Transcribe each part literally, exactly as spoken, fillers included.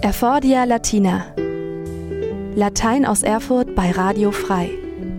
Erfordia Latina. Latein aus Erfurt bei Radio Frei.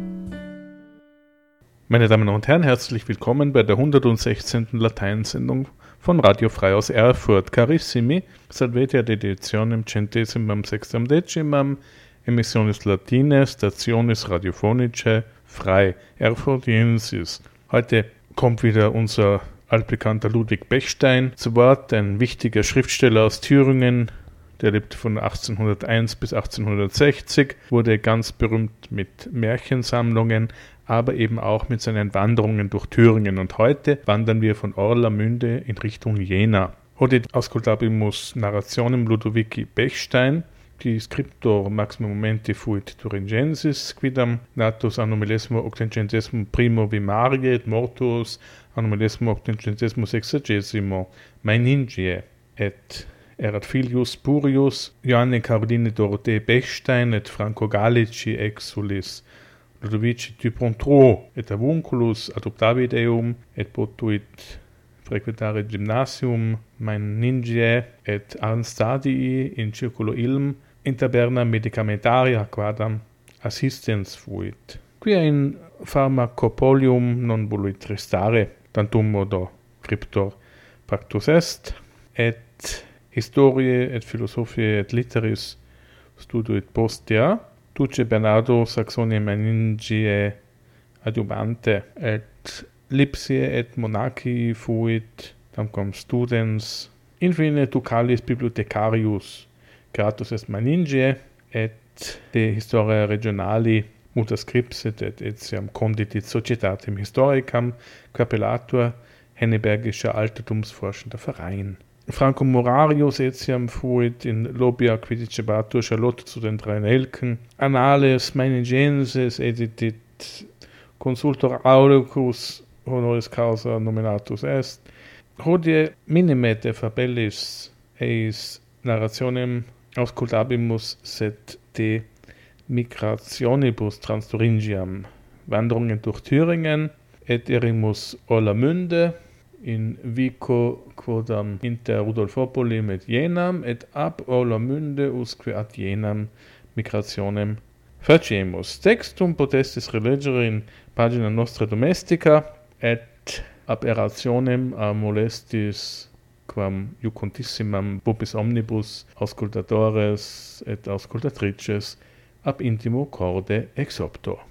Meine Damen und Herren, herzlich willkommen bei der hundertsechzehnten Lateinsendung von Radio Frei aus Erfurt. Carissimi, salvete ad editionem centesimam sextam decimam, emissionis latine, stationis radiofonice, frei, Erfurtiensis. Heute kommt wieder unser altbekannter Ludwig Bechstein zu Wort, ein wichtiger Schriftsteller aus Thüringen. Der lebte von achtzehnhunderteins bis achtzehnhundertsechzig, wurde ganz berühmt mit Märchensammlungen, aber eben auch mit seinen Wanderungen durch Thüringen. Und heute wandern wir von Orlamünde in Richtung Jena. Hodit auscultabimus narrationem Ludovici Bechstein, qui scriptor maximum momenti fuit Thuringiensis, quidam natus anno millesimo octocentesimo primo vimarie et mortuus anno millesimo octocentesimo sexagesimo Meiningie, et erat filius Spurius Johanne Caroline Dorothee Bechstein et Franco Gallici exulis Ludovici Dupontreau et avunculus adoptavit eum et potuit frequentare gymnasium Meiningie et Arnstadii in circulo ilm in taberna medicamentaria quadam assistens fuit. Quia in pharmacopolium non voluit restare, tantum modo scriptor pactus est, et historiae et philosophiae et litteris studuit postea, duce Bernardo Saxoniae Meiningiae adjuvante, et Lipsiae et Monachii fuit, tamquam studens, infine ducalis bibliothecarius, gratus est Meiningiae, et de historia regionali muta scripsit et etiam conditit societatem historicam, capellatur Hennebergischer Altertumsforschender Verein. Franco Morarius etiam fuit in Lobia quiddicebatur Charlotte zu den drei Nelken, Annales Meiningienses editit consultor Aurecus honoris causa nominatus est. Hodie minimete fabellis eis narrationem auscultabimus sed de migrationibus trans Thuringiam, Wanderungen durch Thüringen, et erimus Orlamünde, in vico quodam inter Rudolfopolim et Jenam, et ab Orlamünde usque ad Jenam migrationem faciemus. Textum potestis relegere in pagina nostra domestica, et ab erationem a molestis quam iucontissimam vobis omnibus auscultatores et auscultatrices ab intimo corde exopto.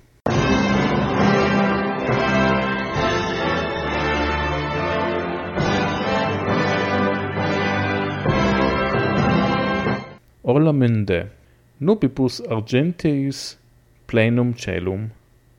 Orlamünde, nubibus argenteis plenum celum,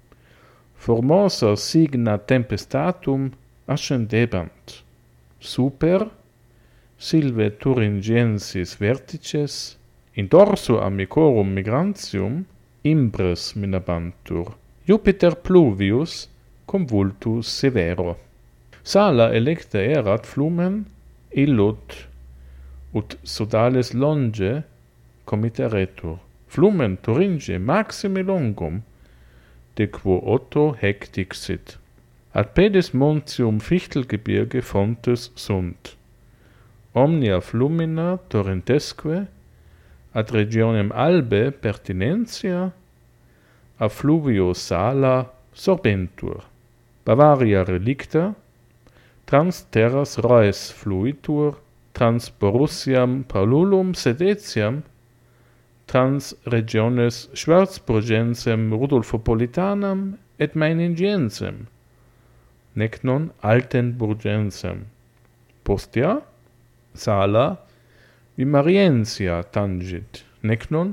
formosa signa tempestatum ascendebant, super silve Thuringiensis vertices, in dorso amicorum migrantium imbres minabantur, Jupiter pluvius convultus severo. Sala electa erat flumen illud, ut sodales longe comiteretur, flumen Thuringiae maxime longum, de quo otto hectixit. Ad pedes montium Fichtelgebirge fontes sunt. Omnia flumina torrentesque, ad regionem albe pertinentia, a fluvio sala sorbentur. Bavaria relicta, trans terras Reus fluitur, trans Borussiam Paululum sed etiam, trans regiones Schwarzburgensem Rudolfopolitanam et Meiningiensem, nec non Altenburgensem. Postea, sala Vimariensia tangit, nec non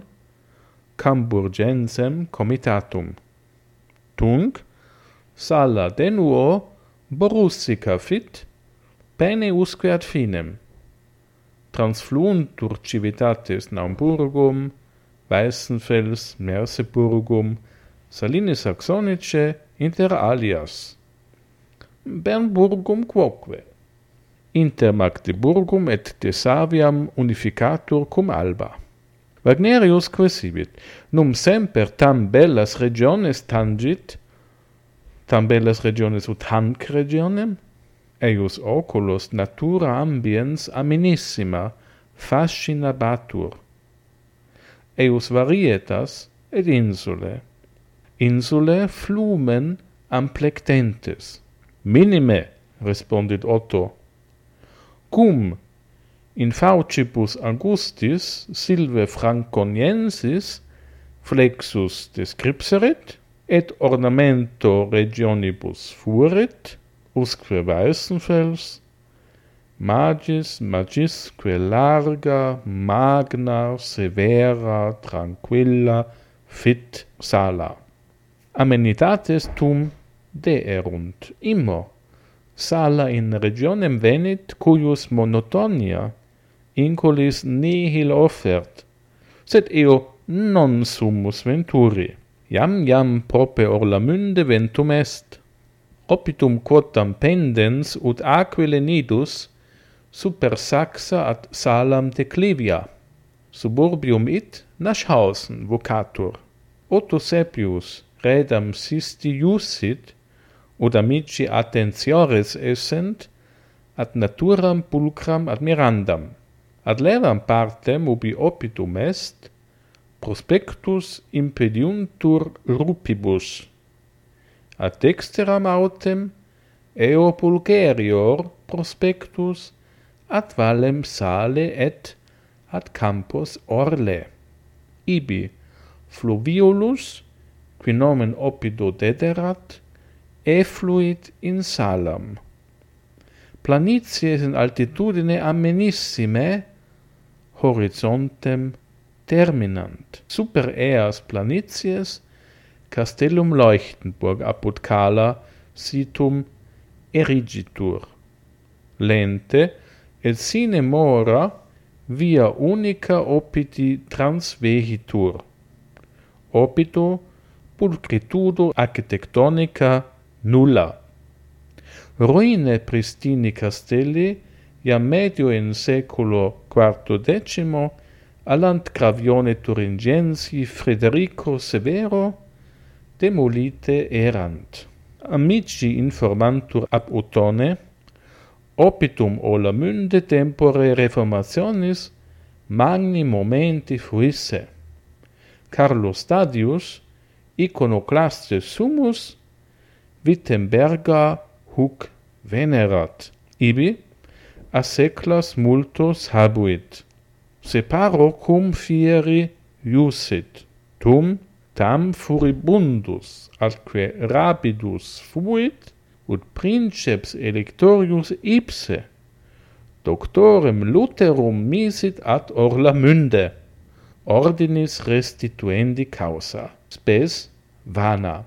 Camburgensem comitatum. Tunc, sala denuo Borussica fit, pene usque ad finem. Transfluuntur civitates Naumburgum, Weißenfels, Merseburgum, Salini Saxonice inter alias, Bernburgum quoque, inter Magdeburgum et Thesaviam unificatur cum Alba. Wagnerius quesibit, num semper tam bellas regiones tangit, tam bellas regiones ut hanc regionem, eius oculos natura ambiens aminissima fascinabatur, eius varietas et insulae. Insulae flumen amplectentes. Minime, respondit Otto. Cum in faucibus Augustis Silvae Franconiensis flexus descripserit, et ornamento regionibus fuerit, usque Weissenfels, magis magisque larga, magna, severa, tranquilla, fit sala. Amenitates tum deerunt, immo, sala in regionem venit, cuius monotonia, incolis nihil offert, sed eo non sumus venturi. Iam iam prope Orlamünde ventum est. Opitum quotam pendens ut aquile nidus super Saxa ad salam declivia. Suburbium it Naschhausen vocatur. Otto Sepius redam sisti iussit, ut amici attentiores essent, ad naturam pulcram admirandam. Ad levam partem ubi opitum est, prospectus impediuntur rupibus. Ad dexteram autem eo pulgerior prospectus ad valem sale et ad campos orle. Ibi fluviolus, qui nomen opido dederat, effluit in salam. Planities in altitudine amenissime, horizontem terminant. Super eas planities castellum Leuchtenburg apud Cala situm erigitur. Lente et sine mora via unica opiti transvehitur. Opito pulcritudo architectonica nulla. Ruine pristini castelli, iam medio in seculo quartodecimo, allant gravione Thuringiensi Frederico Severo, demolite erant. Amici informantur ab Utone, opitum Orlamünde tempore reformationis magni momenti fuisse. Carlo Stadius, iconoclaste sumus, Wittenberga huc venerat. Ibi a seclas multos habuit. Separo cum fieri iusit, tum tam furibundus atque rapidus fuit, ut princeps electorius ipse, doctorem Lutherum misit ad Orlamünde, ordinis restituendi causa, spes vana.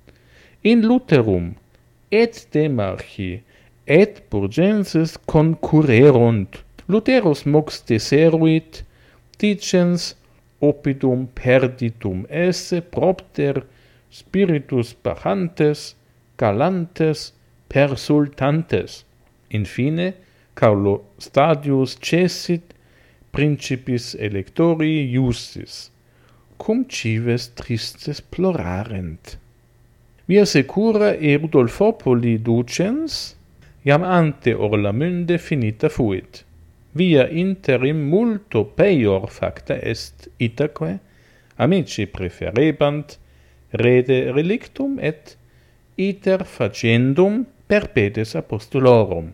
In Lutherum et demarchi et burgenses concurrerunt. Lutherus mox deseruit, dicens opidum perditum esse propter spiritus bajantes, galantes, persultantes. Infine, Carlo Stadius cessit principis electori iustis, cum cives tristes plorarent. Via secura e Rudolfopoli ducens, iam ante Orlamünde finita fuit. Via interim multo peior facta est itaque, amici preferebant rede relictum et iter facendum perpedes apostolorum.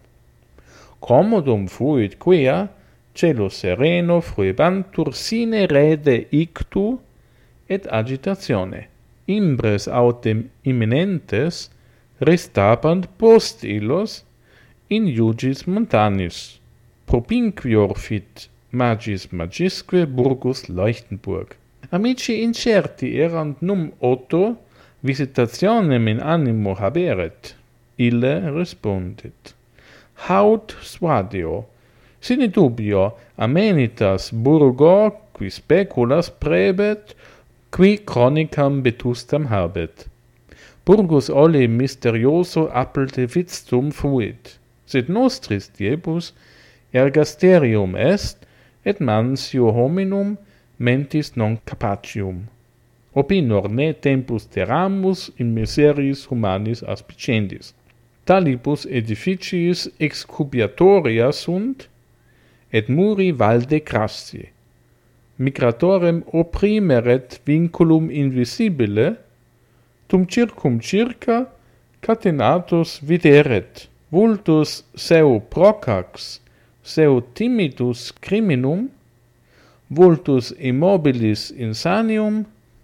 Commodum fuit quia, celo sereno fruebantur sine rede ictu et agitatione. Imbres autem imminentes restabant post illos in iugis montanis. Propinquior fit magis magisque burgus Leuchtenburg. Amici incerti erant num Otto visitationem in animo haberet. Ille respondit: Haud suadio, sine dubio amenitas burgo qui speculas prebet, qui chronicam vetustam habet. Burgus olle misterioso appelte vitstum fuit, sed nostris diebus ergasterium est, et mansio hominum mentis non capacium. Opinor ne tempus terramus in miseris humanis aspicendis. Talibus edificiis excubiatoria sunt, et muri valde crassi. migratorem opprimeret vinculum invisibile, tum circum circa catenatus videret, vultus seu procax, seu timidus criminum, vultus immobilis insanium,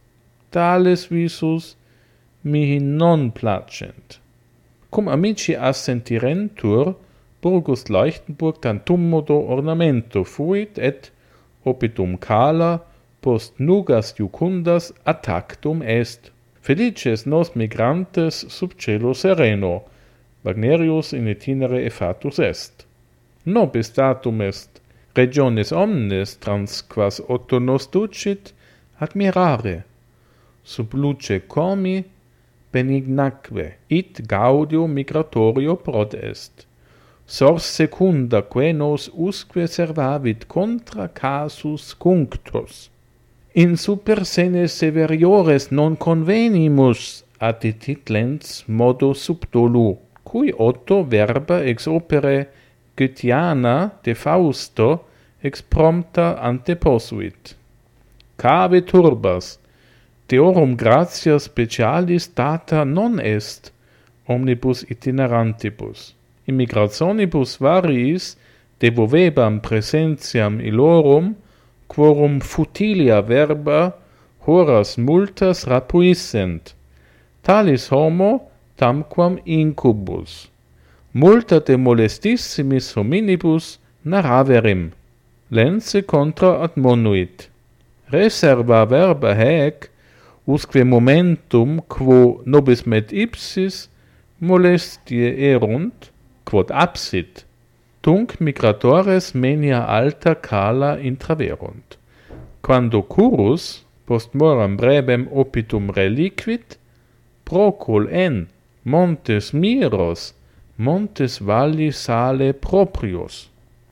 tales visus mihi non placent. Cum amici assentirentur, Burgus Leuchtenburg tantummodo ornamento fuit et opitum cala post nugas iucundas attactum est. Felices nos migrantes sub cielo sereno, Wagnerius in itinere effatus est. Nobis datum est, regiones omnes trans quas otto nos ducit admirare, sub luce comi benignaque, it gaudio migratorio prod est. Sors secunda que nos usque servavit contra casus cunctos. In super senes severiores non convenimus attitit lens modo subdolu, cui otto verba ex opere Goetheana de Fausto ex prompta anteposuit. Cave turbas, deorum gratia specialis data non est omnibus itinerantibus. Immigrationibus variis devovebam presentiam illorum, quorum futilia verba horas multas rapuissent. Talis homo tamquam incubus. Multa de molestissimis hominibus naraverim. Lense contra admonuit. Reserva verba haec, usque momentum quo nobis met ipsis molestie erunt, quod absit, tunc migratores menia alta cala intraverunt. Quando curus, post moram brevem opitum reliquit, procul en montes miros, montes valli sale proprius.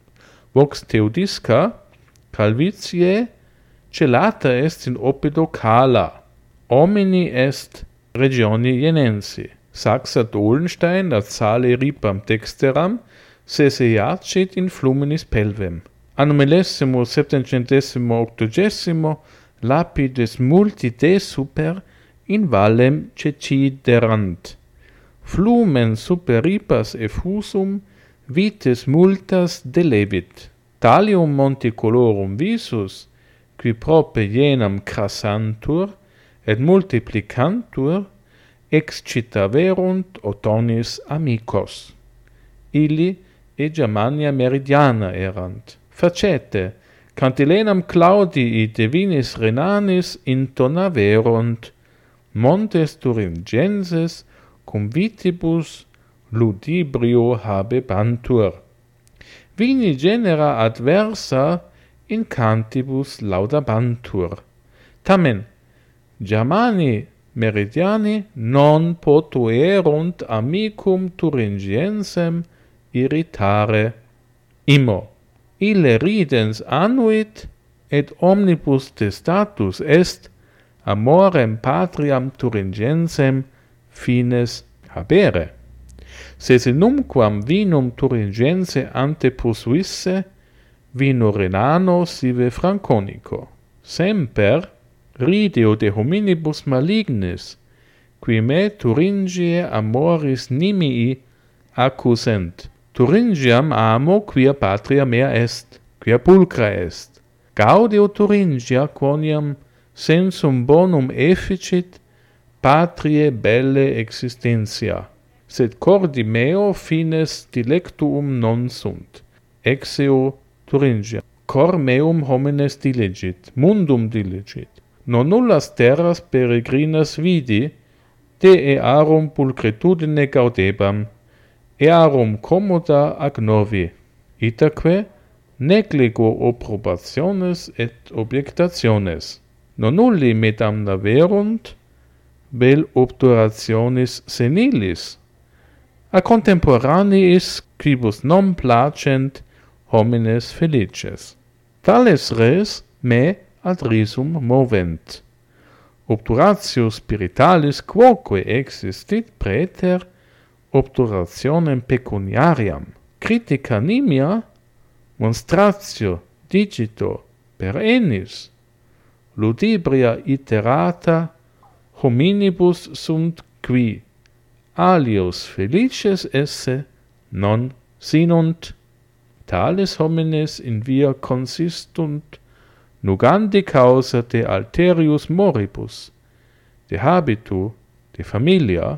Vox Theodisca, calvitiae, celata est in opido cala, homini est regioni Jenensi. Saxa Dolenstein ad sale ripam dexteram, sese iacit in fluminis pelvem. Anno millesimo septecentesimo octogesimo lapides multi de super in vallem ceciderant. Flumen super ripas effusum vites multas delevit. Talium monticolorum visus, qui prope jenam crassantur et multiplicantur, excitaverunt otonis amicos. Illi e Germania meridiana erant. Facete, cantilenam Claudii divinis renanis intonaverunt, montes thuringienses cum vitibus ludibrio habebantur. Vini genera adversa in cantibus laudabantur. Tamen, Germani meridiani non potuerunt amicum thuringiensem irritare. Immo, ille ridens annuit, et omnibus testatus est amorem patriam thuringiensem fines habere. Sese numquam vinum thuringiense anteposuisse, vino renano sive franconico. Semper rideo de hominibus malignis, qui me Thuringiae amoris nimii accusent. Thuringiam amo quia patria mea est, quia pulcra est. Gaudio Thuringia quoniam sensum bonum efficit patriae belle existentia. Sed cordi meo fines dilectuum non sunt. Exeo Thuringia. Cor meum homines diligit, mundum diligit. Non nullas terras peregrinas vidi, de earum pulcritudine gaudebam, earum commoda ac novi, itaque negligo opprobationes et objectationes. Non nulli me damnaverunt, vel obturationis senilis, a contemporaneis quibus non placent homines felices. Tales res me ad risum movent. Obturatio spiritualis quoque existit praeter obturationem pecuniariam. Critica nimia monstratio digito per ennis ludibria iterata hominibus sunt qui alios felices esse non sinunt, tales homines in via consistunt, nugandi causa de alterius moribus, de habitu, de familia,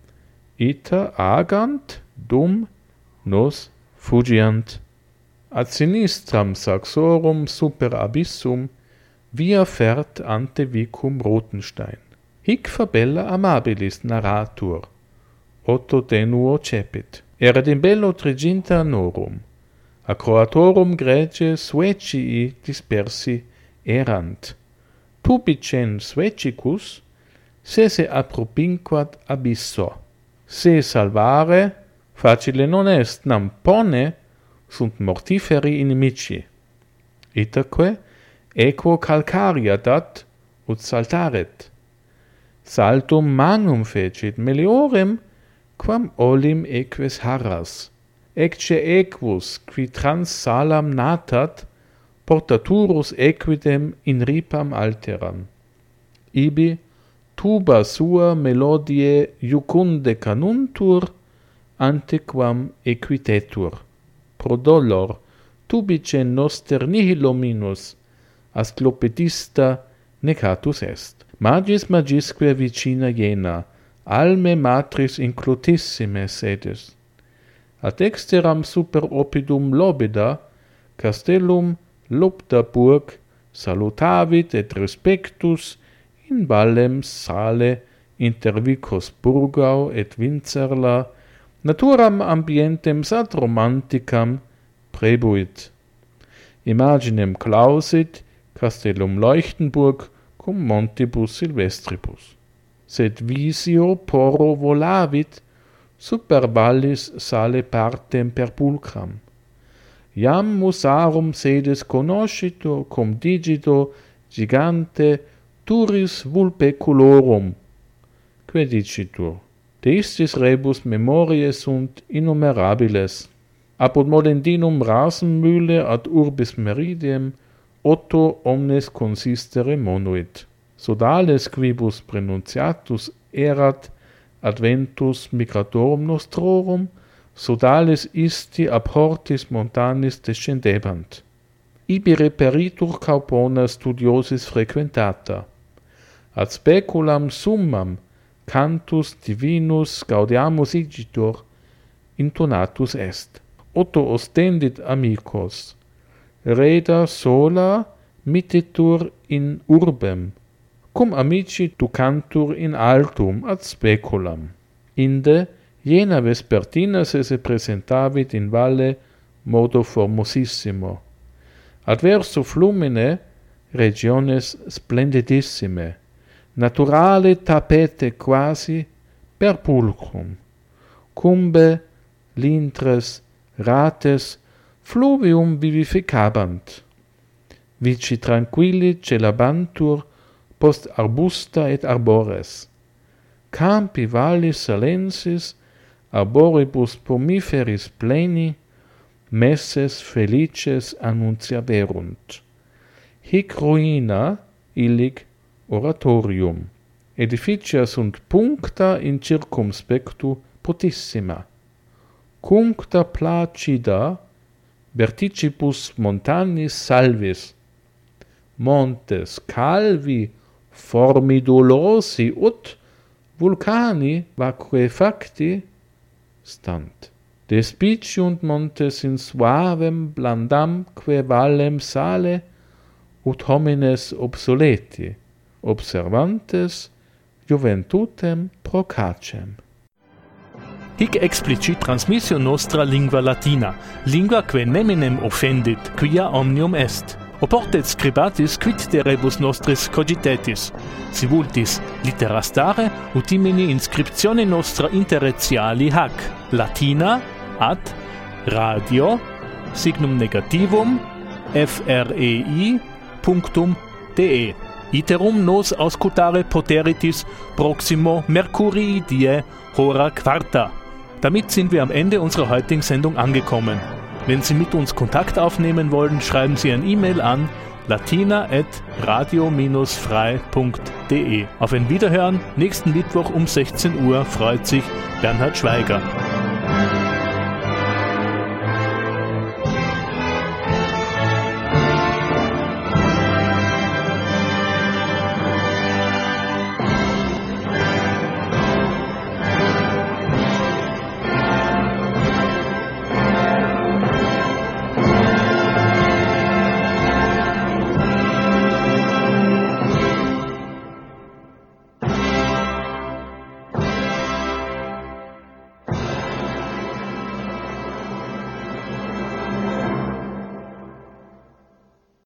ita agant dum nos fugiant. Ad sinistram saxorum super abyssum via fert ante vicum Rotenstein. Hic fabella amabilis narratur, Otto denuo cepit. Erat in bello triginta annorum, a Croatorum grege Suecii dispersi erant. Tubicen Suecicus sese apropinquat abysso. Se salvare facile non est, nam pone sunt mortiferi inimici. Itaque equo calcaria dat ut saltaret. Saltum magnum fecit meliorem quam olim eques harras. Ecce equus qui trans salam natat portaturus equidem in ripam alteram. Ibi tuba sua melodie iucunde canuntur antequam equitetur. Pro dolor tubice noster nihilo minus asclopedista necatus est. Magis magisque vicina Iena, alme matris inclutissime sedes. Ad exteram super opidum lobeda, castellum lupta burg, salutavit et respectus in vallem sale inter vicos Burgau et Vincerla, naturam ambientem sat romanticam prebuit. Imaginem clausit castellum Leuchtenburg cum montibus silvestribus. Sed visio poro volavit super vallis sale partem per pulcram. Iam musarum sedes conoscito cum digito gigante turis vulpeculorum, que dicitur. Deistis rebus memoriae sunt innumerabiles. Apud modendinum Rasenmühle ad urbis meridiem Otto omnes consistere monuit. Sodales quibus prenunciatus erat adventus migratorum nostrorum, sodales isti ab hortis montanis descendebant. Ibi reperitur caupona studiosis frequentata. Ad speculam summam cantus divinus gaudiamus igitur intonatus est. Otto ostendit amicos. Reda sola mittitur in urbem, cum amici ducantur in altum ad speculam. Inde Iena vespertina se se presentavit in valle modo formosissimo. Adverso flumine regiones splendidissime, naturale tapete quasi per pulcrum, cumbe, lintres, rates, fluvium vivificabant, vici tranquilli celabantur post arbusta et arbores, campi vallis salensis, arboribus pomiferis pleni, messes felices annunciaverunt. Hic ruina illic oratorium. Edificia sunt puncta in circumspectu potissima. Cuncta placida verticibus montanis salvis. Montes calvi formidulosi ut vulcani vacuefacti stant. Despiciunt montes in suavem blandamque vallem sale ut homines obsoleti, observantes juventutem procacem. Hic explicit transmissio nostra lingua latina, lingua que neminem offendit, quia omnium est. Oportet scribatis quid de rebus nostris cogitetis. Si vultis littera stare, utimini inscriptione nostra interretiali hac, latina, ad, radio, signum negativum, frei, punctum, de. Iterum nos auscultare poteritis proximo Mercurii die hora quarta. Damit sind wir am Ende unserer heutigen Sendung angekommen. Wenn Sie mit uns Kontakt aufnehmen wollen, schreiben Sie ein E-Mail an latina at radio frei punkt de. Auf ein Wiederhören nächsten Mittwoch um sechzehn Uhr freut sich Bernhard Schweiger.